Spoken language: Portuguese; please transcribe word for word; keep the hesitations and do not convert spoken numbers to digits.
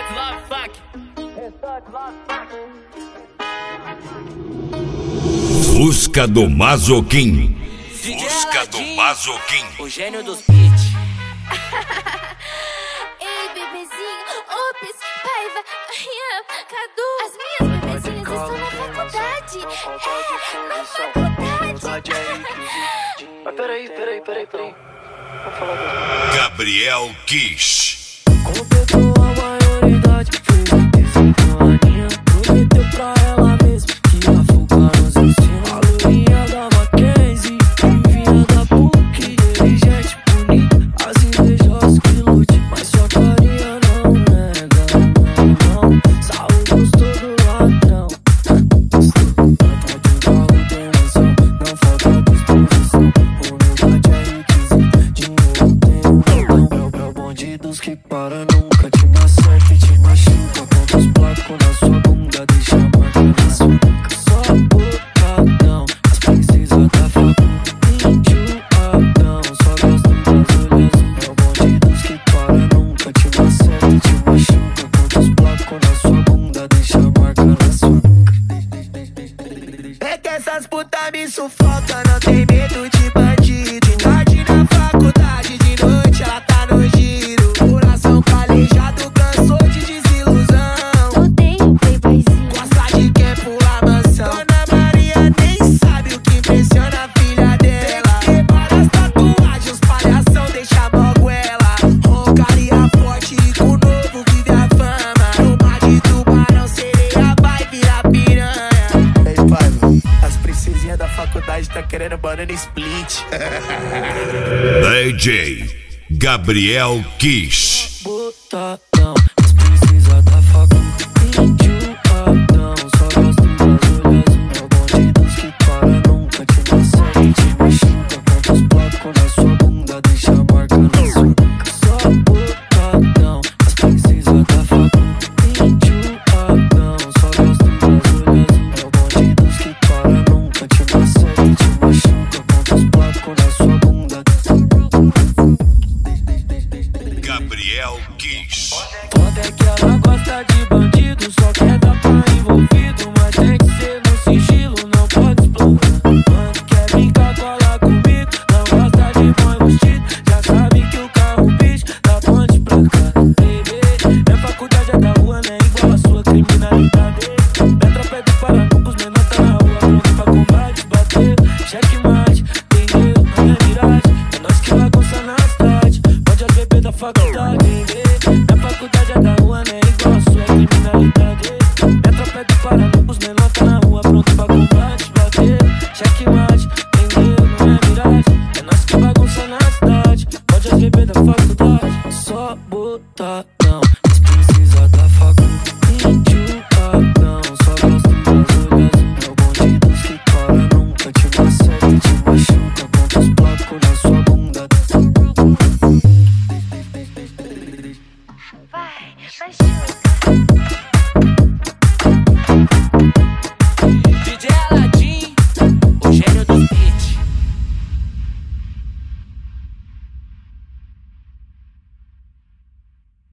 Resort Love Fuck. Resort Love Fuck. Fusca do Mazoquim. Fusca do Mazoquim. O gênio dos beats. Ei, bebezinho, ops, Paiva, Rian, Cadu. As minhas bebezinhas estão na faculdade. É, na faculdade. Mas peraí, peraí, peraí, peraí. Vou falar Gabriel Kiss. Completou a maioridade, fez desenho com a Aninha. Prometeu pra ela mesma que ia focar nos ensinos. A lourinha da Mackenzie, vinha da P U C, inteligente, bonita, as invejosas que lute, mas sua carinha não nega, não, não. Saúde gostou do ladrão. Falta de carro, tem noção, não falta disposição. Humildade é requisito, dinheiro tem um montão. É o bonde dos que para, nunca te massacre, te machuca. Conta os placos na sua bunda, deixa a marca na sua nuca. Só botadão, as princesas da faculdade. Enjoadão, só gostam das olhas. É o bonde dos que para, nunca te massacre, te machuca. Conta os placos na sua bunda, deixa a marca na sua nuca. É que essas putas me sufocam, não tem medo de bandido. De tarde na faculdade, de noite ela tá no giro. Coração calejado, cansou de desilusão. Odeio playboyzinho. Gosta de quem pula mansão. Dona Maria nem sabe o que impressiona a filha dela. Tem várias tatuagens, os palhação deixa logo ela. Roncaria forte e com o novo vive a fama. No mar de tubarão, sereia vai virar piranha. Ei, pai, as princesinhas da faculdade tá querendo banana split. D J Gabriel Kiss. Botadão, as princesas da faculdade. Enjoadão, só gosto das olhas. É o bonde dos que para, nunca te massacre, te machuca. Conta os placos na sua bunda, deixa a marca na sua nuca. Só botadão, as princesas da faculdade. Enjoadão, só gosto das olhas. É o bonde dos que para, nunca te massacre, te machuca. Conta os placos na sua bunda. Gabriel Kiss. Foda é que ela gosta de bandido, só quer dar pra envolvido. Mas tem que ser no sigilo, não pode explorar. Mano, quer brincar, cola comigo. Não gosta de boy vestido, já sabe que o carro bicho da ponte pra cá. Baby, minha faculdade é da rua, né? Igual a sua criminalidade. Petra pede para nunca, os menores tá na rua, pronto pra combate, bater. Checkmate, entendeu? Não é miragem, é nós que bagunça na cidade. Pode as bebês da faculdade, baby. Minha faculdade é da rua, né? Igual a sua criminalidade. Petra pede para nunca, os menores tá na rua, pronto pra combate, bater. Checkmate, entendeu? Não é miragem, é nós que bagunça na cidade. Pode as bebês da faculdade, só botar.